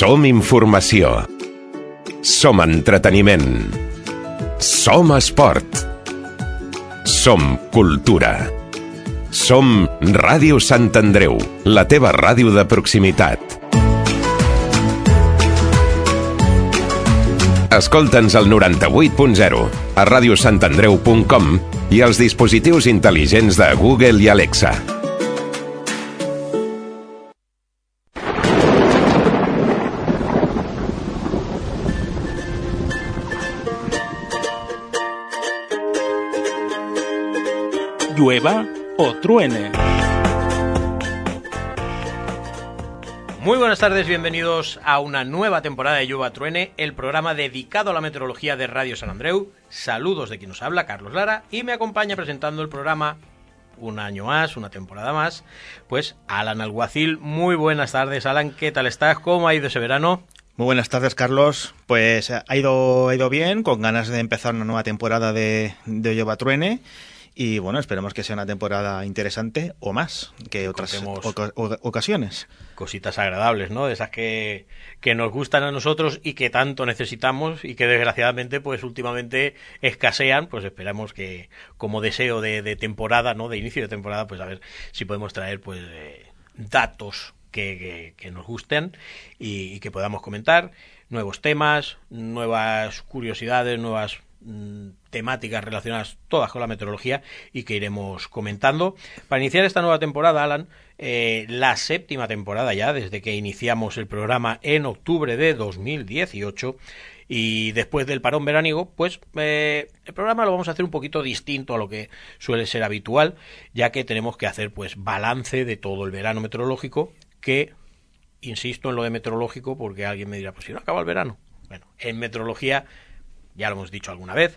Som informació. Som entreteniment. Som esport. Som cultura. Som Ràdio Sant Andreu, la teva ràdio de proximitat. Escolta'ns al 98.0, a radiosantandreu.com i als dispositius intel·ligents de Google i Alexa. Llueva o truene. Muy buenas tardes, bienvenidos a una nueva temporada de Llueva o Truene, el programa dedicado a la meteorología de Radio Sant Andreu. Saludos de quien nos habla, Carlos Lara, y me acompaña presentando el programa un año más, una temporada más, pues Alan Alguacil. Muy buenas tardes, Alan, ¿qué tal estás? ¿Cómo ha ido ese verano? Muy buenas tardes, Carlos. Pues ha ido bien, con ganas de empezar una nueva temporada de Llueva o Truene. Y bueno, esperemos que sea una temporada interesante o más que otras ocasiones. Cositas agradables, ¿no? De esas que nos gustan a nosotros y que tanto necesitamos y que desgraciadamente pues últimamente escasean. Pues esperamos que como deseo de temporada, ¿no? De inicio de temporada, pues a ver si podemos traer pues datos que nos gusten y que podamos comentar. Nuevos temas, nuevas curiosidades, nuevas temáticas relacionadas todas con la meteorología y que iremos comentando. Para iniciar esta nueva temporada, Alan, la séptima temporada ya, desde que iniciamos el programa en octubre de 2018, y después del parón veraniego, pues el programa lo vamos a hacer un poquito distinto a lo que suele ser habitual, ya que tenemos que hacer pues balance de todo el verano meteorológico, que insisto en lo de meteorológico porque alguien me dirá, pues si no acaba el verano. Bueno, en meteorología, ya lo hemos dicho alguna vez,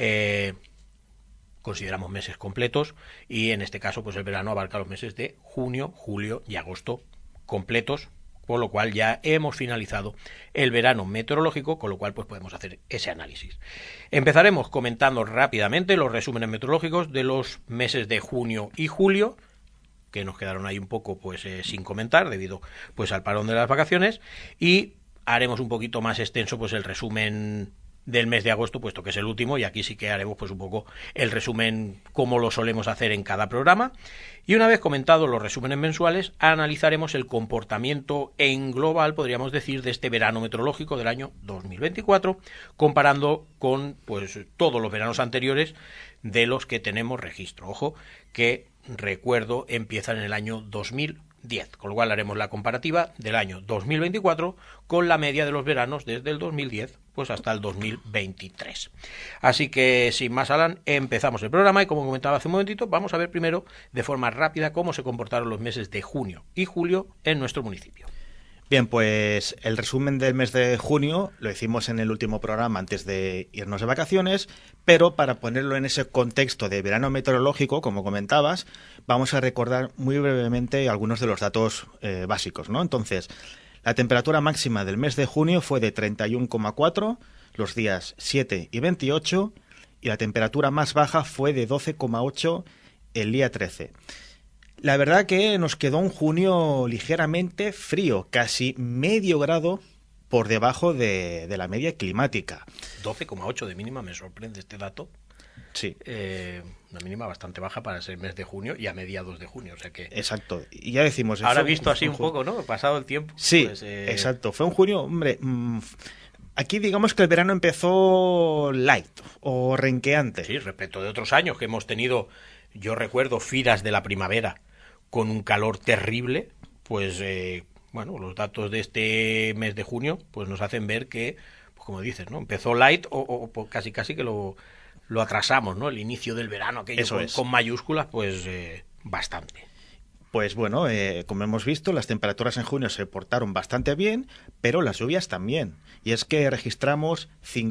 consideramos meses completos y en este caso pues el verano abarca los meses de junio, julio y agosto completos, por lo cual ya hemos finalizado el verano meteorológico, con lo cual pues podemos hacer ese análisis. Empezaremos comentando rápidamente los resúmenes meteorológicos de los meses de junio y julio, que nos quedaron ahí un poco pues sin comentar debido pues al parón de las vacaciones, y haremos un poquito más extenso pues el resumen del mes de agosto, puesto que es el último, y aquí sí que haremos pues un poco el resumen como lo solemos hacer en cada programa. Y una vez comentados los resúmenes mensuales, analizaremos el comportamiento en global, podríamos decir, de este verano meteorológico del año 2024, comparando con pues todos los veranos anteriores de los que tenemos registro. Ojo, que recuerdo empiezan en el año 2010, con lo cual haremos la comparativa del año 2024 con la media de los veranos desde el 2010 pues hasta el 2023. Así que sin más, Alan, empezamos el programa y como comentaba hace un momentito, vamos a ver primero de forma rápida cómo se comportaron los meses de junio y julio en nuestro municipio. Bien, pues el resumen del mes de junio lo hicimos en el último programa antes de irnos de vacaciones, pero para ponerlo en ese contexto de verano meteorológico, como comentabas, vamos a recordar muy brevemente algunos de los datos básicos, ¿no? Entonces, la temperatura máxima del mes de junio fue de 31,4 los días 7 y 28, y la temperatura más baja fue de 12,8 el día 13. La verdad que nos quedó un junio ligeramente frío, casi medio grado por debajo de la media climática. 12,8 de mínima, me sorprende este dato. Sí. Una mínima bastante baja para ser mes de junio y a mediados de junio, o sea que... Exacto, y ya decimos... Ahora visto así un poco, ¿no? Pasado el tiempo. Sí, pues, exacto, fue un junio, hombre... Aquí digamos que el verano empezó light o renqueante. Sí, respecto de otros años que hemos tenido, yo recuerdo filas de la primavera con un calor terrible, pues bueno, los datos de este mes de junio pues nos hacen ver que, pues como dices, ¿no? Empezó light o casi que lo atrasamos, ¿no? El inicio del verano, aquello con mayúsculas, pues bastante. Pues bueno, como hemos visto, las temperaturas en junio se portaron bastante bien, pero las lluvias también. Y es que registramos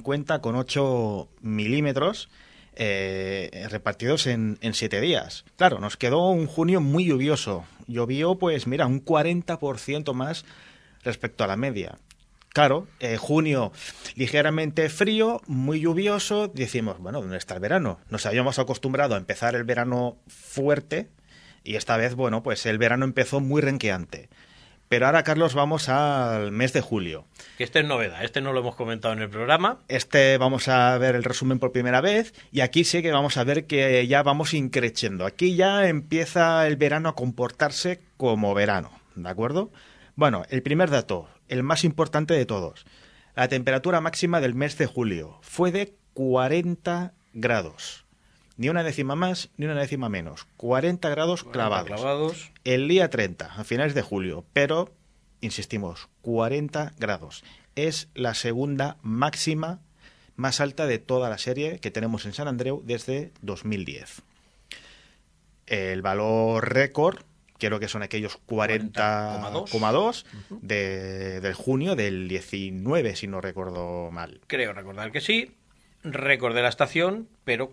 50,8 milímetros repartidos en 7 días. Claro, nos quedó un junio muy lluvioso. Llovió, pues mira, un 40% más respecto a la media. Claro, junio ligeramente frío, muy lluvioso. Decimos, bueno, ¿dónde está el verano? Nos habíamos acostumbrado a empezar el verano fuerte y esta vez, bueno, pues el verano empezó muy renqueante. Pero ahora, Carlos, vamos al mes de julio. Que este es novedad, este no lo hemos comentado en el programa. Este vamos a ver el resumen por primera vez y aquí sí que vamos a ver que ya vamos increciendo. Aquí ya empieza el verano a comportarse como verano, ¿de acuerdo? Bueno, el primer dato, el más importante de todos. La temperatura máxima del mes de julio fue de 40 grados. Ni una décima más, ni una décima menos. 40 grados clavados. El día 30, a finales de julio. Pero, insistimos, 40 grados. Es la segunda máxima más alta de toda la serie que tenemos en Sant Andreu desde 2010. El valor récord, creo que son aquellos 40,2 del junio del 19, si no recuerdo mal. Creo recordar que sí. Récord de la estación, pero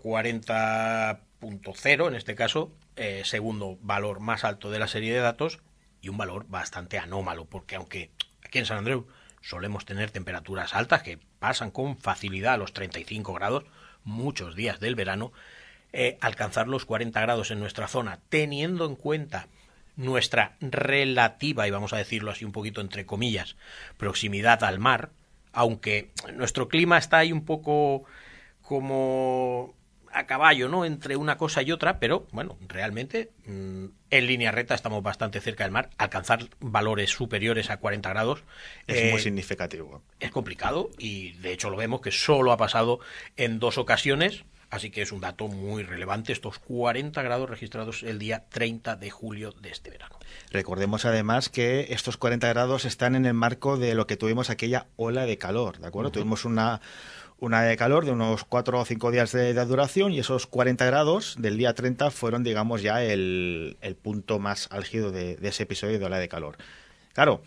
40.0 en este caso, segundo valor más alto de la serie de datos y un valor bastante anómalo, porque aunque aquí en Sant Andreu solemos tener temperaturas altas que pasan con facilidad a los 35 grados muchos días del verano, alcanzar los 40 grados en nuestra zona, teniendo en cuenta nuestra relativa, y vamos a decirlo así un poquito entre comillas, proximidad al mar, aunque nuestro clima está ahí un poco como a caballo, ¿no?, entre una cosa y otra, pero bueno, realmente en línea recta estamos bastante cerca del mar. Alcanzar valores superiores a 40 grados es muy significativo. Es complicado y de hecho lo vemos que solo ha pasado en 2 ocasiones, así que es un dato muy relevante estos 40 grados registrados el día 30 de julio de este verano. Recordemos además que estos 40 grados están en el marco de lo que tuvimos aquella ola de calor, ¿de acuerdo? Tuvimos una de calor de unos 4 o 5 días de duración y esos 40 grados del día 30 fueron, digamos, ya el punto más álgido de ese episodio de ola de calor. Claro,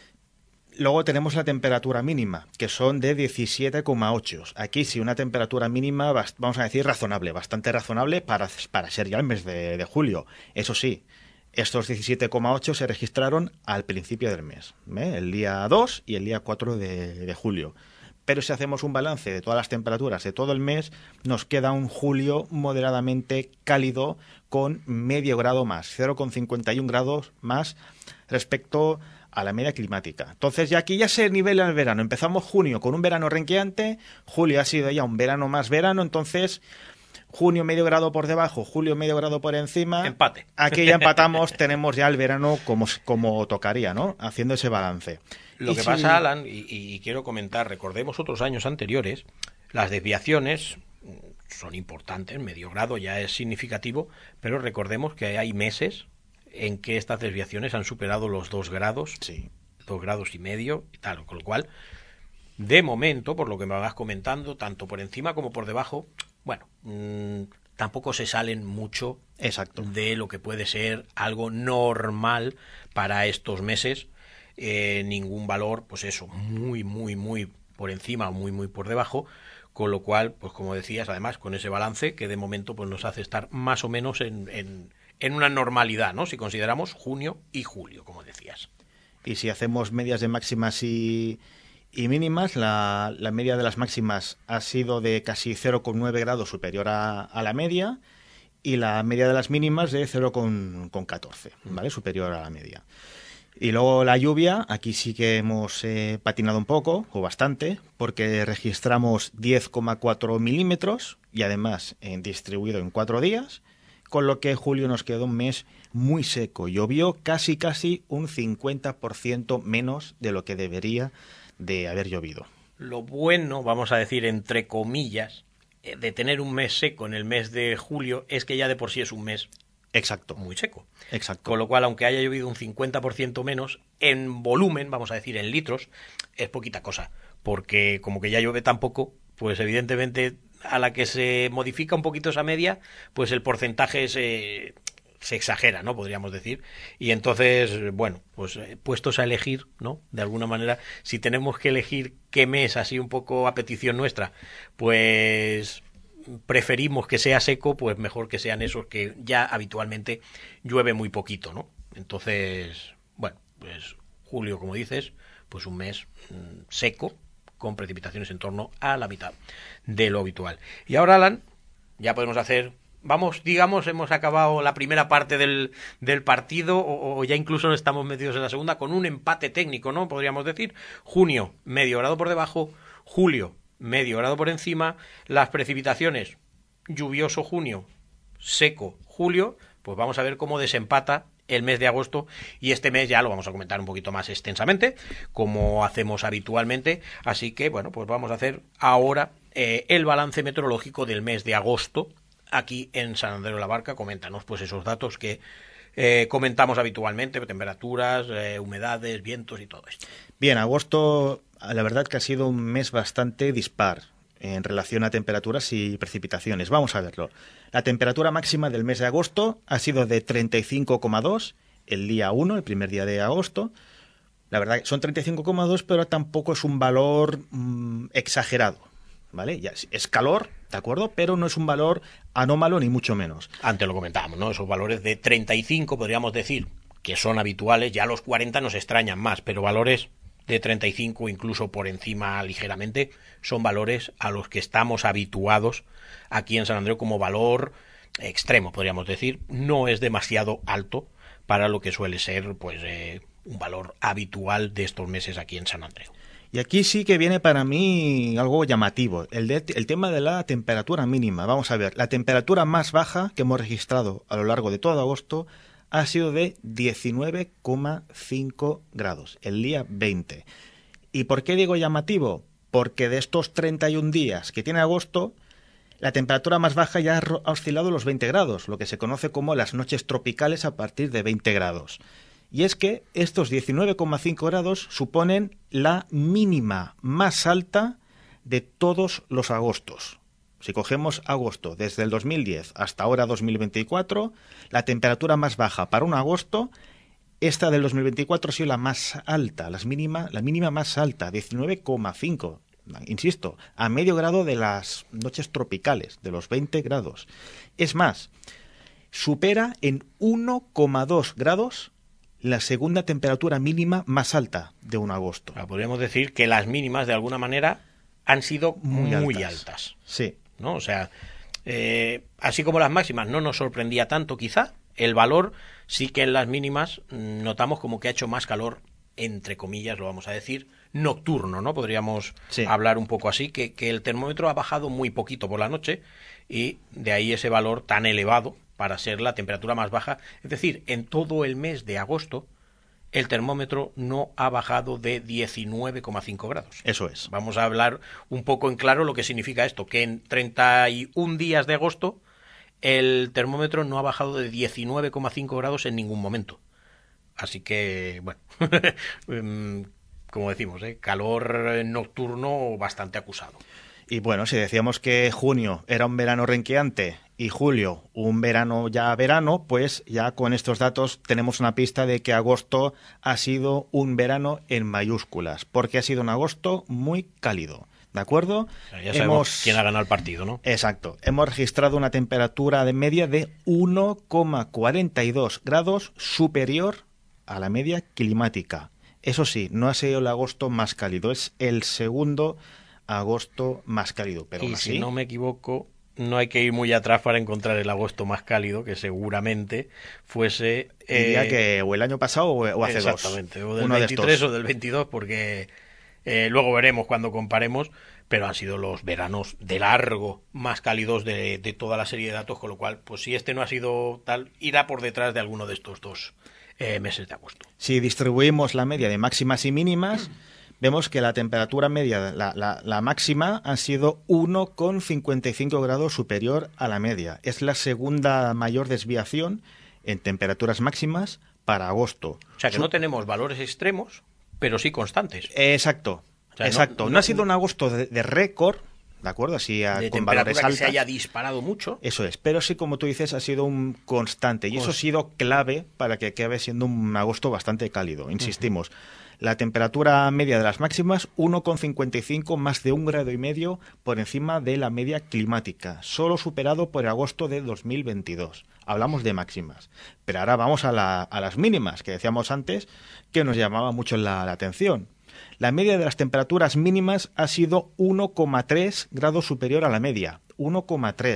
luego tenemos la temperatura mínima, que son de 17,8. Aquí sí, una temperatura mínima, vamos a decir, razonable, bastante razonable para ser ya el mes de julio. Eso sí, estos 17,8 se registraron al principio del mes, el día 2 y el día 4 de julio. Pero si hacemos un balance de todas las temperaturas de todo el mes, nos queda un julio moderadamente cálido con medio grado más, 0,51 grados más respecto a la media climática. Entonces ya aquí ya se nivela el verano. Empezamos junio con un verano renqueante, julio ha sido ya un verano más verano, entonces junio medio grado por debajo, julio medio grado por encima. Empate. Aquí ya empatamos, tenemos ya el verano como tocaría, ¿no? Haciendo ese balance. Lo que pasa, Alan, y quiero comentar, recordemos otros años anteriores, las desviaciones son importantes, medio grado ya es significativo, pero recordemos que hay meses en que estas desviaciones han superado los 2 grados, sí, 2 grados y medio y tal, con lo cual, de momento, por lo que me vas comentando, tanto por encima como por debajo, bueno, tampoco se salen mucho exacto de lo que puede ser algo normal para estos meses. Ningún valor, pues eso, muy por encima o muy por debajo, con lo cual, pues como decías, además con ese balance que de momento pues nos hace estar más o menos en una normalidad, ¿no? Si consideramos junio y julio, como decías. Y si hacemos medias de máximas y mínimas, la media de las máximas ha sido de casi 0,9 grados superior a la media y la media de las mínimas de 0,14, ¿vale? Superior a la media. Y luego la lluvia, aquí sí que hemos patinado un poco, o bastante, porque registramos 10,4 milímetros y además distribuido en 4 días, con lo que julio nos quedó un mes muy seco. Llovió casi un 50% menos de lo que debería de haber llovido. Lo bueno, vamos a decir entre comillas, de tener un mes seco en el mes de julio es que ya de por sí es un mes exacto, muy seco. Exacto. Con lo cual, aunque haya llovido un 50% menos, en volumen, vamos a decir en litros, es poquita cosa. Porque como que ya llueve tan poco, pues evidentemente a la que se modifica un poquito esa media, pues el porcentaje se exagera, ¿no? Podríamos decir. Y entonces, bueno, pues puestos a elegir, ¿no? De alguna manera, si tenemos que elegir qué mes, así un poco a petición nuestra, pues preferimos que sea seco, pues mejor que sean esos que ya habitualmente llueve muy poquito, ¿no? Entonces, bueno, pues julio, como dices, pues un mes seco, con precipitaciones en torno a la mitad de lo habitual. Y ahora, Alan, ya podemos hacer vamos, digamos, hemos acabado la primera parte del partido o ya incluso estamos metidos en la segunda con un empate técnico, ¿no? Podríamos decir, junio, medio grado por debajo, julio, medio grado por encima, las precipitaciones, lluvioso junio, seco julio, pues vamos a ver cómo desempata el mes de agosto, y este mes ya lo vamos a comentar un poquito más extensamente, como hacemos habitualmente, así que bueno, pues vamos a hacer ahora el balance meteorológico del mes de agosto aquí en San Andreu de la Barca. Coméntanos pues esos datos que comentamos habitualmente, temperaturas, humedades, vientos y todo esto. Bien, agosto, la verdad que ha sido un mes bastante dispar en relación a temperaturas y precipitaciones. Vamos a verlo. La temperatura máxima del mes de agosto ha sido de 35,2 el día 1, el primer día de agosto. La verdad son 35,2, pero tampoco es un valor exagerado, ¿vale? Ya es calor, ¿de acuerdo? Pero no es un valor anómalo ni mucho menos. Antes lo comentábamos, ¿no? Esos valores de 35 podríamos decir que son habituales, ya los 40 nos extrañan más, pero valores de 35, incluso por encima ligeramente, son valores a los que estamos habituados aquí en San Andreu como valor extremo, podríamos decir. No es demasiado alto para lo que suele ser pues un valor habitual de estos meses aquí en San Andreu. Y aquí sí que viene para mí algo llamativo, el tema de la temperatura mínima. Vamos a ver, la temperatura más baja que hemos registrado a lo largo de todo agosto ha sido de 19,5 grados, el día 20. ¿Y por qué digo llamativo? Porque de estos 31 días que tiene agosto, la temperatura más baja ya ha oscilado los 20 grados, lo que se conoce como las noches tropicales a partir de 20 grados. Y es que estos 19,5 grados suponen la mínima más alta de todos los agostos. Si cogemos agosto desde el 2010 hasta ahora 2024, la temperatura más baja para un agosto, esta del 2024 ha sido la más alta, la mínima más alta, 19,5. Insisto, a medio grado de las noches tropicales, de los 20 grados. Es más, supera en 1,2 grados la segunda temperatura mínima más alta de un agosto. Podríamos decir que las mínimas, de alguna manera, han sido muy altas. Sí. ¿No? O sea, así como las máximas no nos sorprendía tanto, quizá, el valor sí que en las mínimas notamos como que ha hecho más calor, entre comillas, lo vamos a decir, nocturno, ¿no? Podríamos hablar un poco así, que el termómetro ha bajado muy poquito por la noche y de ahí ese valor tan elevado para ser la temperatura más baja. Es decir, en todo el mes de agosto el termómetro no ha bajado de 19,5 grados. Eso es. Vamos a hablar un poco en claro lo que significa esto, que en 31 días de agosto el termómetro no ha bajado de 19,5 grados en ningún momento. Así que, bueno, como decimos, calor nocturno bastante acusado. Y bueno, si decíamos que junio era un verano renqueante y julio un verano ya verano, pues ya con estos datos tenemos una pista de que agosto ha sido un verano en mayúsculas, porque ha sido un agosto muy cálido, ¿de acuerdo? Ya sabemos quién ha ganado el partido, ¿no? Exacto. Hemos registrado una temperatura de media de 1,42 grados superior a la media climática. Eso sí, no ha sido el agosto más cálido, es el segundo agosto más cálido, pero y así, si no me equivoco, no hay que ir muy atrás para encontrar el agosto más cálido, que seguramente fuese diría que o el año pasado o hace dos. Exactamente, o del 23 o del 22, porque luego veremos cuando comparemos, pero han sido los veranos de largo más cálidos de toda la serie de datos, con lo cual, pues si este no ha sido tal, irá por detrás de alguno de estos dos meses de agosto. Si distribuimos la media de máximas y mínimas, vemos que la temperatura media, la máxima, ha sido 1,55 grados superior a la media. Es la segunda mayor desviación en temperaturas máximas para agosto. O sea que no tenemos valores extremos, pero sí constantes. Exacto. O sea, exacto. No ha sido un agosto de récord, ¿de acuerdo? Así de con valores altos. Que se haya disparado mucho. Eso es. Pero sí, como tú dices, ha sido un constante. Y eso ha sido clave para que acabe siendo un agosto bastante cálido. Insistimos. La temperatura media de las máximas, 1,55, más de 1,5 grados por encima de la media climática, solo superado por agosto de 2022. Hablamos de máximas. Pero ahora vamos a las mínimas, que decíamos antes, que nos llamaba mucho la atención. La media de las temperaturas mínimas ha sido 1,3 grados superior a la media. 1,3.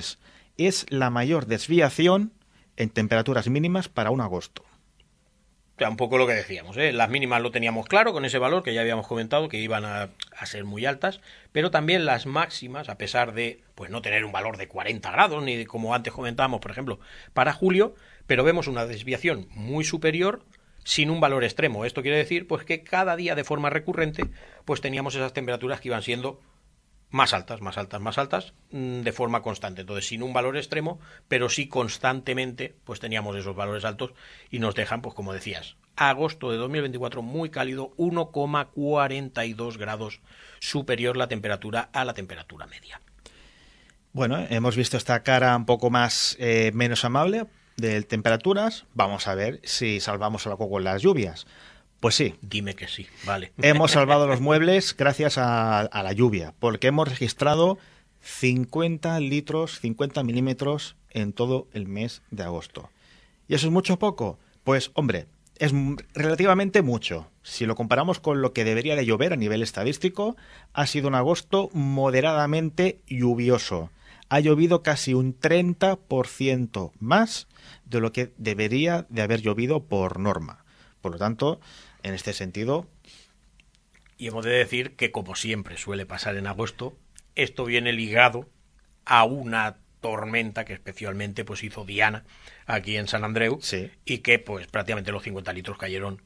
es la mayor desviación en temperaturas mínimas para un agosto. O sea, un poco lo que decíamos, ¿eh? Las mínimas lo teníamos claro con ese valor que ya habíamos comentado, que iban a ser muy altas, pero también las máximas, a pesar de pues no tener un valor de 40 grados, ni de, como antes comentábamos, por ejemplo, para julio, pero vemos una desviación muy superior sin un valor extremo. Esto quiere decir pues que cada día de forma recurrente pues teníamos esas temperaturas que iban siendo más altas, de forma constante. Entonces, sin un valor extremo, pero sí constantemente, pues teníamos esos valores altos y nos dejan, pues como decías, agosto de 2024 muy cálido, 1,42 grados superior la temperatura a la temperatura media. Bueno, hemos visto esta cara un poco más menos amable de temperaturas. Vamos a ver si salvamos algo con las lluvias. Pues sí. Dime que sí, vale. Hemos salvado los muebles gracias a la lluvia, porque hemos registrado 50 litros, 50 milímetros en todo el mes de agosto. ¿Y eso es mucho o poco? Pues, hombre, es relativamente mucho. Si lo comparamos con lo que debería de llover a nivel estadístico, ha sido un agosto moderadamente lluvioso. Ha llovido casi un 30% más de lo que debería de haber llovido por norma. Por lo tanto, en este sentido... Y hemos de decir que, como siempre suele pasar en agosto, esto viene ligado a una tormenta que especialmente pues hizo Diana aquí en San Andreu, sí, y que pues prácticamente los 50 litros cayeron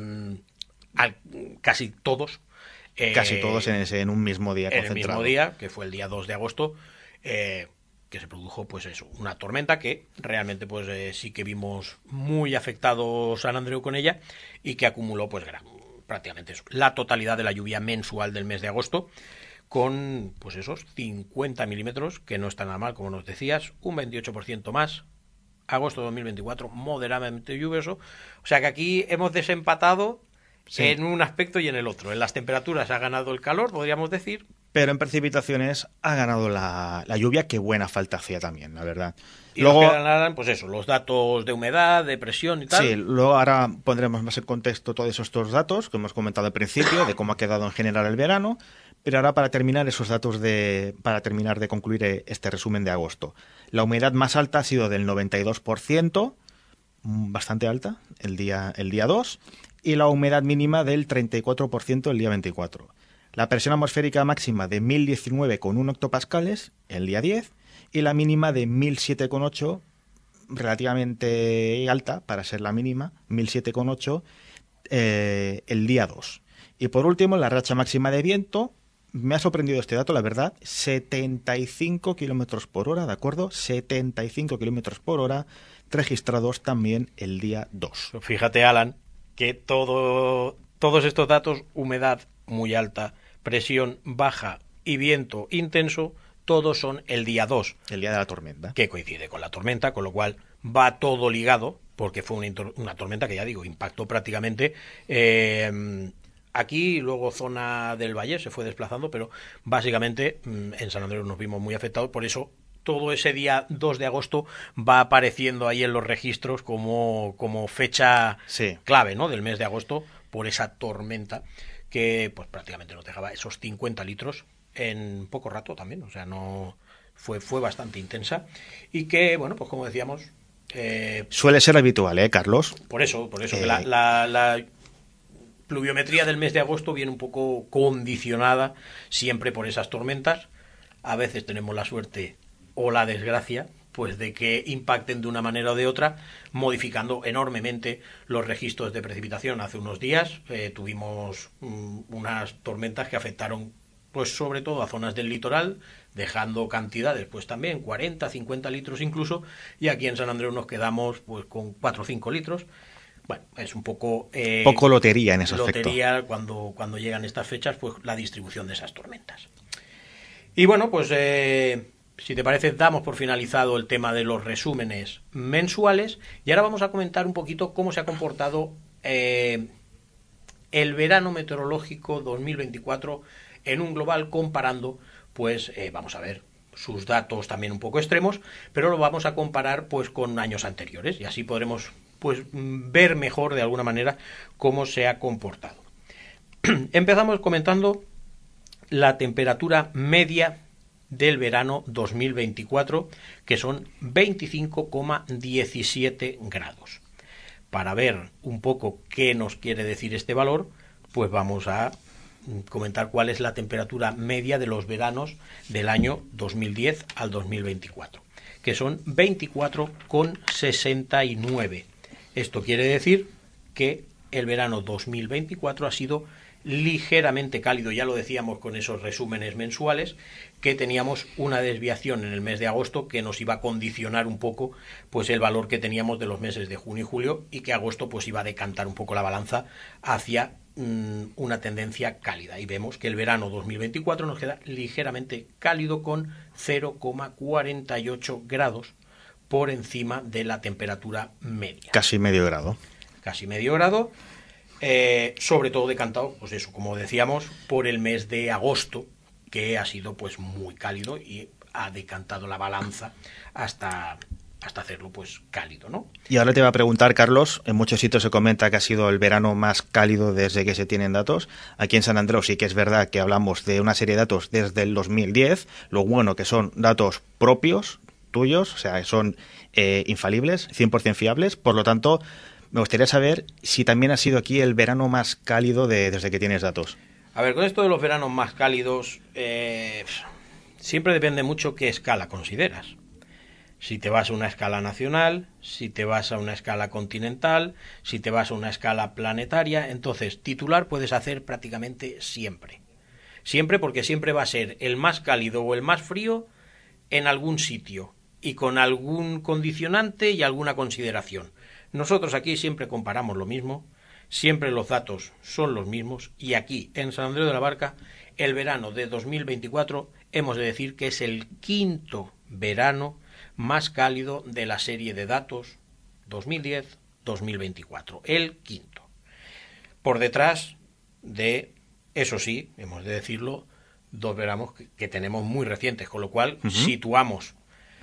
casi todos. Casi todos en un mismo día concentrado. En el mismo día, que fue el día 2 de agosto, que se produjo pues eso, una tormenta que realmente pues sí que vimos muy afectado San Andreu con ella y que acumuló pues prácticamente eso, la totalidad de la lluvia mensual del mes de agosto, con pues esos 50 milímetros, que no está nada mal, como nos decías, un 28% más. Agosto de 2024, moderadamente lluvioso. O sea que aquí hemos desempatado, sí, en un aspecto y en el otro. En las temperaturas ha ganado el calor, podríamos decir. Pero en precipitaciones ha ganado la lluvia, que buena falta hacía también, la verdad. Y luego quedan, pues eso, los datos de humedad, de presión y tal. Sí, luego ahora pondremos más en contexto todos estos datos que hemos comentado al principio, de cómo ha quedado en general el verano. Pero ahora, para terminar esos datos para terminar de concluir este resumen de agosto. La humedad más alta ha sido del 92%, bastante alta, el día 2, y la humedad mínima del 34% el día 24. La presión atmosférica máxima de 1019,1 hectopascales el día 10 y la mínima de 1007,8, relativamente alta para ser la mínima, 1007,8 el día 2. Y por último, la racha máxima de viento, me ha sorprendido este dato, la verdad, 75 kilómetros por hora, ¿de acuerdo? 75 kilómetros por hora registrados también el día 2. Fíjate, Alan, que todos estos datos, humedad muy alta, presión baja y viento intenso, todos son el día 2. El día de la tormenta. Que coincide con la tormenta, con lo cual va todo ligado, porque fue una tormenta que, ya digo, impactó prácticamente... aquí, luego zona del Valle se fue desplazando, pero básicamente en San Andrés nos vimos muy afectados, por eso todo ese día 2 de agosto va apareciendo ahí en los registros como fecha, sí, clave, ¿no?, del mes de agosto, por esa tormenta que pues prácticamente nos dejaba esos 50 litros en poco rato también, o sea, no fue bastante intensa y que, bueno, pues como decíamos... suele ser habitual, Carlos? Por eso que la pluviometría del mes de agosto viene un poco condicionada siempre por esas tormentas. A veces tenemos la suerte o la desgracia pues de que impacten de una manera o de otra, modificando enormemente los registros de precipitación. Hace unos días tuvimos unas tormentas que afectaron pues sobre todo a zonas del litoral, dejando cantidades pues también 40, 50 litros incluso, y aquí en San Andreu nos quedamos pues con 4 o 5 litros. Bueno, es un poco... poco lotería en ese aspecto. Lotería cuando llegan estas fechas, pues la distribución de esas tormentas. Y bueno, pues si te parece, damos por finalizado el tema de los resúmenes mensuales y ahora vamos a comentar un poquito cómo se ha comportado el verano meteorológico 2024 en un global, comparando, pues vamos a ver sus datos también un poco extremos, pero lo vamos a comparar pues con años anteriores y así podremos pues ver mejor de alguna manera cómo se ha comportado. Empezamos comentando la temperatura media del verano 2024, que son 25,17 grados. Para ver un poco qué nos quiere decir este valor, pues vamos a comentar cuál es la temperatura media de los veranos del año 2010 al 2024, que son 24,69. Esto quiere decir que el verano 2024 ha sido ligeramente cálido. Ya lo decíamos con esos resúmenes mensuales, que teníamos una desviación en el mes de agosto que nos iba a condicionar un poco pues el valor que teníamos de los meses de junio y julio, y que agosto pues iba a decantar un poco la balanza hacia una tendencia cálida. Y vemos que el verano 2024 nos queda ligeramente cálido, con 0,48 grados por encima de la temperatura media. Casi medio grado. Casi medio grado. Sobre todo decantado, pues eso, como decíamos, por el mes de agosto, que ha sido pues muy cálido y ha decantado la balanza hasta hacerlo pues cálido, ¿no? Y ahora te iba a preguntar, Carlos, en muchos sitios se comenta que ha sido el verano más cálido desde que se tienen datos. Aquí en San Andreu sí que es verdad que hablamos de una serie de datos desde el 2010, lo bueno que son datos propios, tuyos, o sea, son infalibles, 100% fiables, por lo tanto, me gustaría saber si también ha sido aquí el verano más cálido desde que tienes datos. A ver, con esto de los veranos más cálidos, siempre depende mucho qué escala consideras. Si te vas a una escala nacional, si te vas a una escala continental, si te vas a una escala planetaria, entonces titular puedes hacer prácticamente siempre. Siempre, porque siempre va a ser el más cálido o el más frío en algún sitio y con algún condicionante y alguna consideración. Nosotros aquí siempre comparamos lo mismo, siempre los datos son los mismos, y aquí en San Andreu de la Barca el verano de 2024 hemos de decir que es el quinto verano más cálido de la serie de datos 2010-2024, el quinto. Por detrás de, eso sí, hemos de decirlo, dos veranos que tenemos muy recientes, con lo cual situamos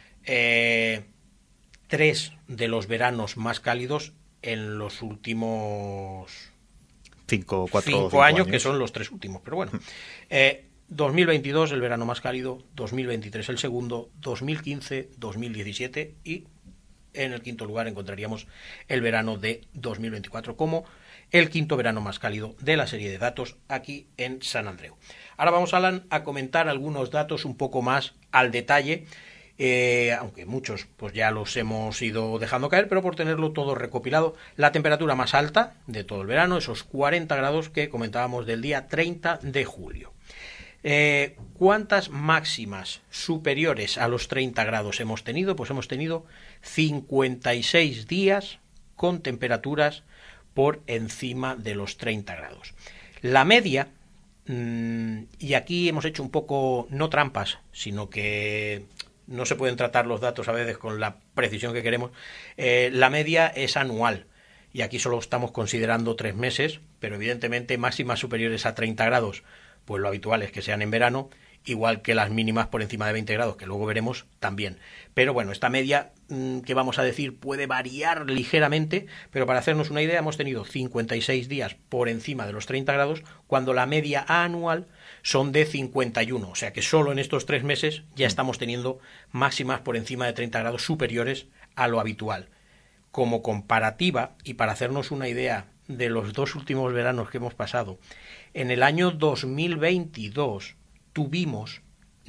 3 de los veranos más cálidos en los últimos 5 años, que son los 3 últimos. Pero bueno, 2022 el verano más cálido, 2023 el segundo, 2015, 2017 y en el quinto lugar encontraríamos el verano de 2024 como el quinto verano más cálido de la serie de datos aquí en San Andreu. Ahora vamos, Alan, a comentar algunos datos un poco más al detalle, aunque muchos pues ya los hemos ido dejando caer, pero por tenerlo todo recopilado. La temperatura más alta de todo el verano, esos 40 grados que comentábamos del día 30 de julio. ¿Cuántas máximas superiores a los 30 grados hemos tenido? Pues hemos tenido 56 días con temperaturas por encima de los 30 grados. La media, y aquí hemos hecho un poco, no trampas, sino que no se pueden tratar los datos a veces con la precisión que queremos, la media es anual. Y aquí solo estamos considerando 3 meses, pero evidentemente máximas superiores a 30 grados, pues lo habitual es que sean en verano, igual que las mínimas por encima de 20 grados, que luego veremos también. Pero bueno, esta media que vamos a decir puede variar ligeramente, pero para hacernos una idea hemos tenido 56 días por encima de los 30 grados, cuando la media anual son de 51, o sea que solo en estos 3 meses ya estamos teniendo máximas por encima de 30 grados superiores a lo habitual. Como comparativa, y para hacernos una idea de los 2 últimos veranos que hemos pasado, en el año 2022 tuvimos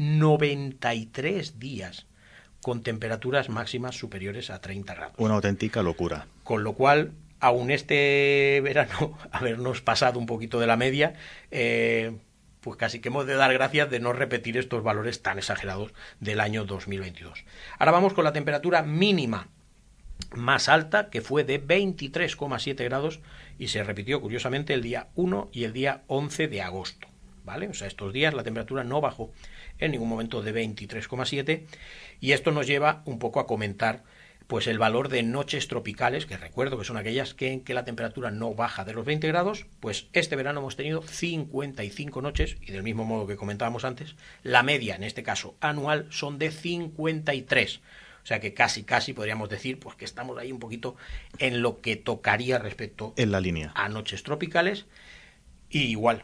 93 días con temperaturas máximas superiores a 30 grados. Una auténtica locura. Con lo cual, aún este verano habernos pasado un poquito de la media, pues casi que hemos de dar gracias de no repetir estos valores tan exagerados del año 2022. Ahora vamos con la temperatura mínima más alta, que fue de 23,7 grados y se repitió curiosamente el día 1 y el día 11 de agosto, ¿vale? O sea, estos días la temperatura no bajó en ningún momento de 23,7, y esto nos lleva un poco a comentar pues el valor de noches tropicales, que recuerdo que son aquellas en que la temperatura no baja de los 20 grados, pues este verano hemos tenido 55 noches, y del mismo modo que comentábamos antes, la media, en este caso anual, son de 53. O sea que casi podríamos decir pues que estamos ahí un poquito en lo que tocaría respecto en la línea a noches tropicales. Y igual,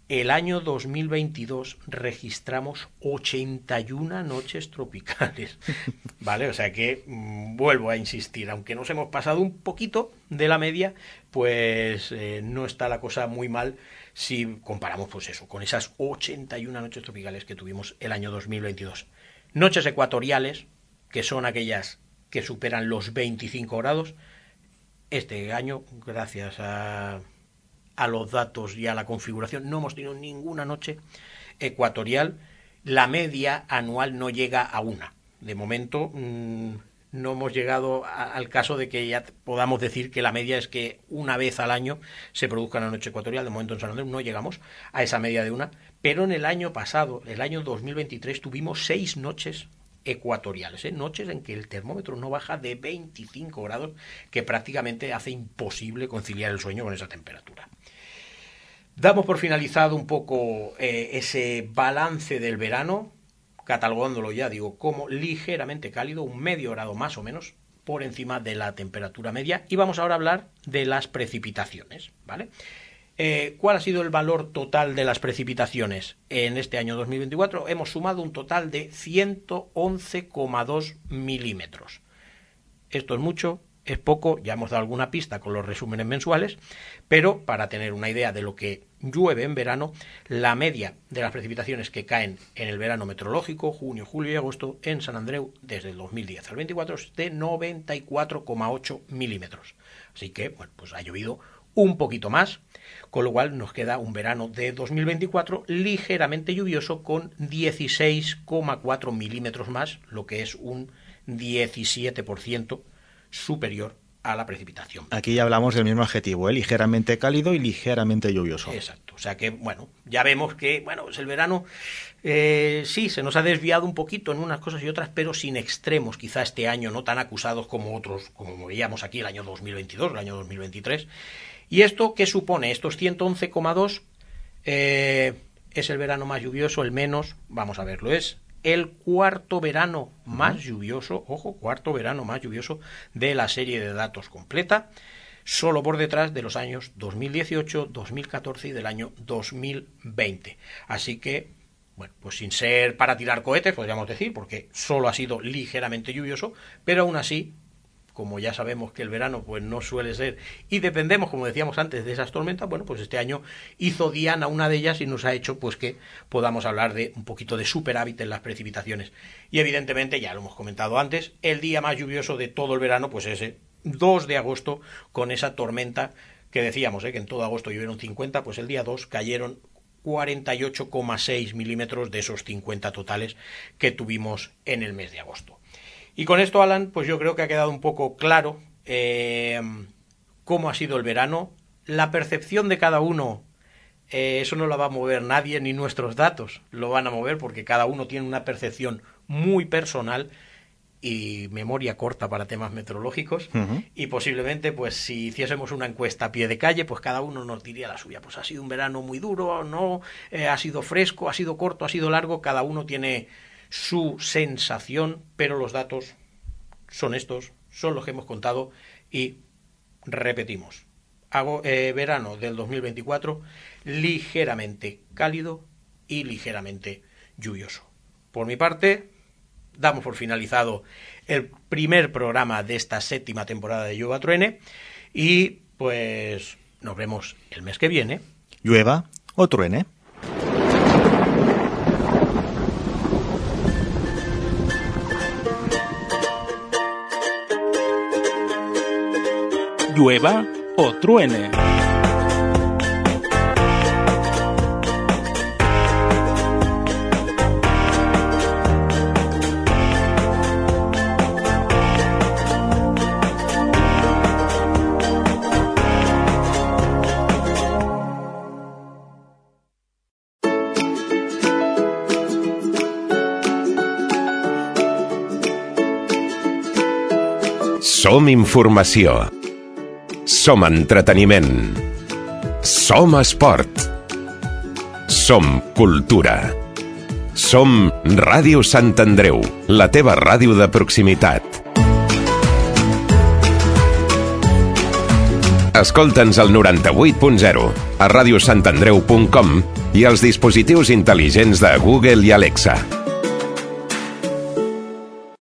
el año 2022 registramos 81 noches tropicales, ¿vale? O sea que vuelvo a insistir, aunque nos hemos pasado un poquito de la media, pues no está la cosa muy mal si comparamos pues eso, con esas 81 noches tropicales que tuvimos el año 2022. Noches ecuatoriales, que son aquellas que superan los 25 grados, este año, gracias a los datos y a la configuración, no hemos tenido ninguna noche ecuatorial. La media anual no llega a una. De momento no hemos llegado al caso de que ya podamos decir que la media es que una vez al año se produzca una noche ecuatorial. De momento en San Andreu no llegamos a esa media de una, pero en el año pasado, el año 2023, tuvimos 6 noches ecuatoriales, noches en que el termómetro no baja de 25 grados, que prácticamente hace imposible conciliar el sueño con esa temperatura. Damos por finalizado un poco ese balance del verano, catalogándolo ya, digo, como ligeramente cálido, un medio grado más o menos por encima de la temperatura media, y vamos ahora a hablar de las precipitaciones, ¿vale? ¿Cuál ha sido el valor total de las precipitaciones en este año 2024? Hemos sumado un total de 111,2 milímetros. Esto es mucho, es poco, ya hemos dado alguna pista con los resúmenes mensuales, pero para tener una idea de lo que llueve en verano, la media de las precipitaciones que caen en el verano meteorológico, junio, julio y agosto, en San Andreu, desde el 2010 al 24, es de 94,8 milímetros. Así que, bueno, pues ha llovido un poquito más, con lo cual nos queda un verano de 2024 ligeramente lluvioso con 16,4 milímetros más, lo que es un 17% superior a la precipitación. Aquí ya hablamos del mismo adjetivo, ligeramente cálido y ligeramente lluvioso. Exacto, o sea que, bueno, ya vemos que, bueno, pues el verano sí, se nos ha desviado un poquito en unas cosas y otras, pero sin extremos, quizá este año no tan acusados como otros, como veíamos aquí el año 2022, el año 2023. ¿Y esto qué supone? Estos 111,2 es el verano más lluvioso, el menos, vamos a verlo, es el cuarto verano más lluvioso, ojo, cuarto verano más lluvioso de la serie de datos completa, solo por detrás de los años 2018, 2014 y del año 2020. Así que, bueno, pues sin ser para tirar cohetes, podríamos decir, porque solo ha sido ligeramente lluvioso, pero aún así, como ya sabemos que el verano pues no suele ser, y dependemos, como decíamos antes, de esas tormentas, bueno, pues este año hizo Diana una de ellas y nos ha hecho pues que podamos hablar de un poquito de superávit en las precipitaciones. Y evidentemente, ya lo hemos comentado antes, el día más lluvioso de todo el verano, pues ese 2 de agosto, con esa tormenta que decíamos, que en todo agosto llovieron 50, pues el día 2 cayeron 48,6 milímetros de esos 50 totales que tuvimos en el mes de agosto. Y con esto, Alan, pues yo creo que ha quedado un poco claro cómo ha sido el verano. La percepción de cada uno, eso no la va a mover nadie, ni nuestros datos lo van a mover, porque cada uno tiene una percepción muy personal y memoria corta para temas meteorológicos. Y posiblemente, pues si hiciésemos una encuesta a pie de calle, pues cada uno nos diría la suya. Pues ha sido un verano muy duro, no, ha sido fresco, ha sido corto, ha sido largo. Cada uno tiene su sensación, pero los datos son estos, son los que hemos contado y repetimos. Verano del 2024 ligeramente cálido y ligeramente lluvioso. Por mi parte, damos por finalizado el primer programa de esta 7ª temporada de Llueva Truene y pues nos vemos el mes que viene. Llueva o truene. Llueva o truene. Som informació. Som entreteniment. Som esport. Som cultura. Som Ràdio Sant Andreu, la teva ràdio de proximitat. Escolta'ns al 98.0, a radiosantandreu.com i els dispositius intel·ligents de Google i Alexa.